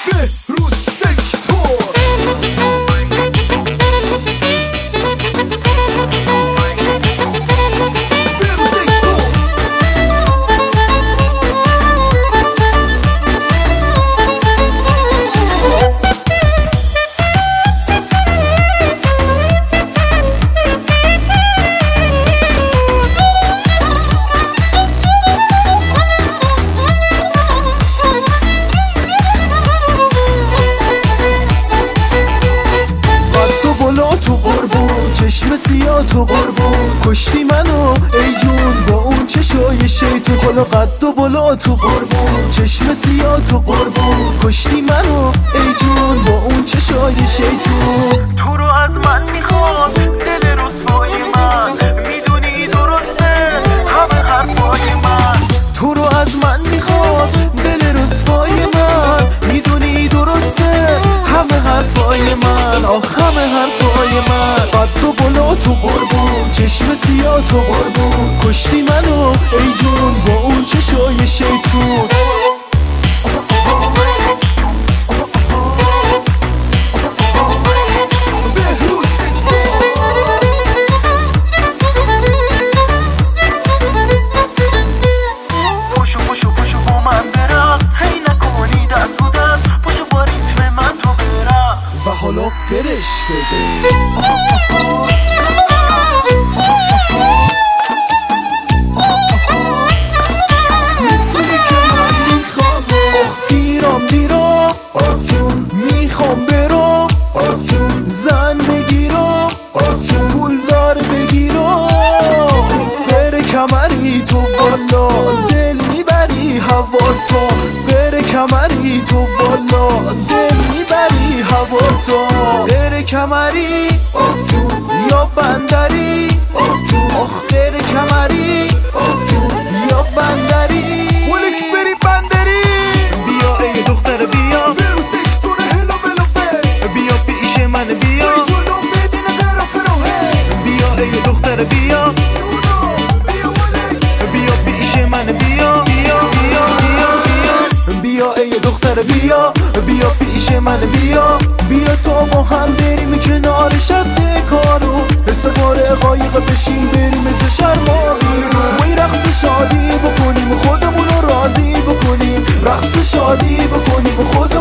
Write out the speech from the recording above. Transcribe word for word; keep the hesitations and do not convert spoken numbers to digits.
بهروز سکتور. چشم سیاه تو قربون کشتی منو ای جون با اون چشای شیطون. خلا قد و بلا تو قربون چشم سیاه تو قربون کشتی منو ای جون با اون چشای شیطون. تو رو از من میخواد دل رسوای من، میدونی درسته همه حرفای من. تو رو از من میخواد دل رسوای من، میدونی درسته همه حرفای من. آخ همه حرفای من. قد و بلا تو قربون چشم سیاه تو قربون کشتی منو ای جون با اون چشای شیطون. پشو پشو پشو با من برقص، هی نکنی دست و دست، پشو با ریتم من تو برقص و حالا قرش بده. میخوام برم زن بگیرم پول دار بگیرم، بره کمری تو والا دل میبری هوا تو، بره کمری تو والا دل میبری هوا تو. بره کمری یا بندری آخ بره کمری یا بندری ولک بری بندری. بیا ای دختر بیا من بیا بیا ای دختر بیا بیا پیش من بیا بیا بیا بیا بیا ای دختر بیا بیا پیش من بیا بیا تا با هم بریم کنار شد کارو، استفاره قایق بشین بریم از شرمایی رو. وی رقص شادی بکنیم خودمون رو راضی بکنیم، رقص شادی بکنیم خود